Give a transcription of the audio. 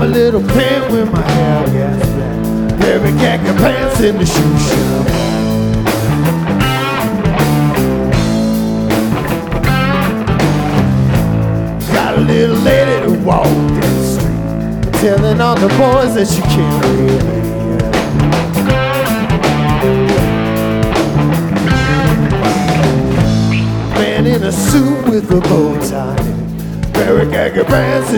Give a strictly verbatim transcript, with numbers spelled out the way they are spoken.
little pen with my hair gets back. Every khaki pants in the shoe shop. Got a little lady to walk that street, telling all the boys that she can't really. Man in a suit with a bow tie, very khaki pants.